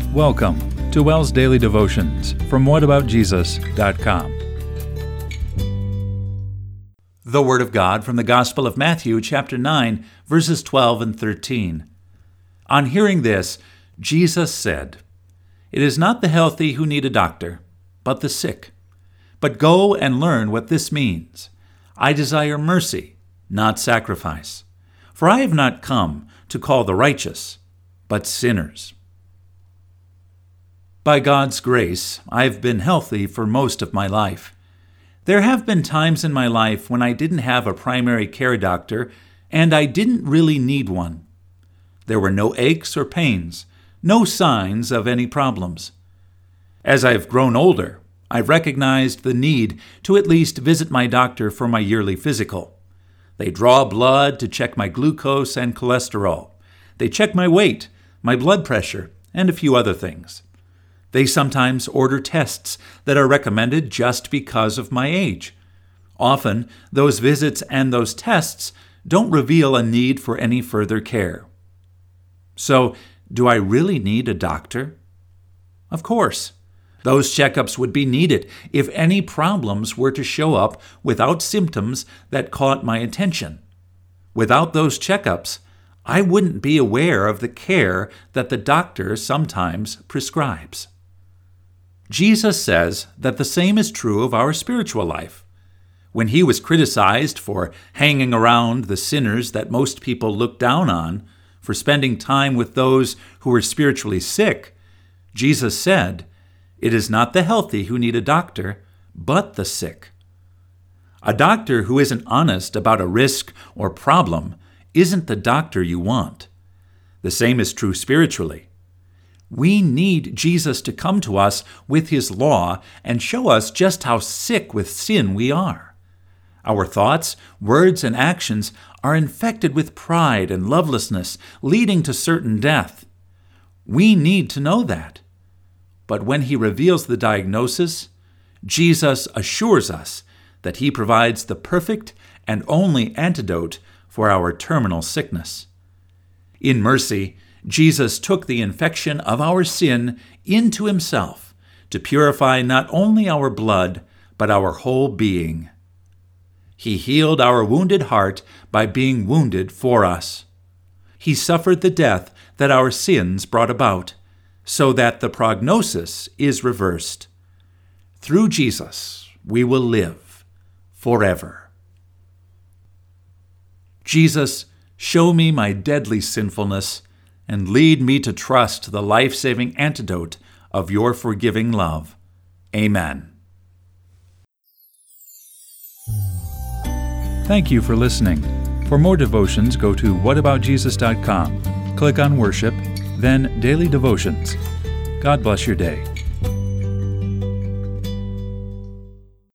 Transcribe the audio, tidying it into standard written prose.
Welcome to WELL's Daily Devotions from whataboutjesus.com. The Word of God from the Gospel of Matthew, chapter 9, verses 12 and 13. On hearing this, Jesus said, "It is not the healthy who need a doctor, but the sick. But go and learn what this means. I desire mercy, not sacrifice. For I have not come to call the righteous, but sinners." By God's grace, I've been healthy for most of my life. There have been times in my life when I didn't have a primary care doctor, and I didn't really need one. There were no aches or pains, no signs of any problems. As I've grown older, I've recognized the need to at least visit my doctor for my yearly physical. They draw blood to check my glucose and cholesterol. They check my weight, my blood pressure, and a few other things. They sometimes order tests that are recommended just because of my age. Often, those visits and those tests don't reveal a need for any further care. So, do I really need a doctor? Of course. Those checkups would be needed if any problems were to show up without symptoms that caught my attention. Without those checkups, I wouldn't be aware of the care that the doctor sometimes prescribes. Jesus says that the same is true of our spiritual life. When he was criticized for hanging around the sinners that most people look down on, for spending time with those who were spiritually sick, Jesus said, "It is not the healthy who need a doctor, but the sick." A doctor who isn't honest about a risk or problem isn't the doctor you want. The same is true spiritually. We need Jesus to come to us with his law and show us just how sick with sin we are. Our thoughts, words, and actions are infected with pride and lovelessness, leading to certain death. We need to know that. But when he reveals the diagnosis, Jesus assures us that he provides the perfect and only antidote for our terminal sickness. In mercy, Jesus took the infection of our sin into himself to purify not only our blood, but our whole being. He healed our wounded heart by being wounded for us. He suffered the death that our sins brought about, so that the prognosis is reversed. Through Jesus, we will live forever. Jesus, show me my deadly sinfulness and lead me to trust the life-saving antidote of your forgiving love. Amen. Thank you for listening. For more devotions, go to whataboutjesus.com. Click on Worship, then Daily Devotions. God bless your day.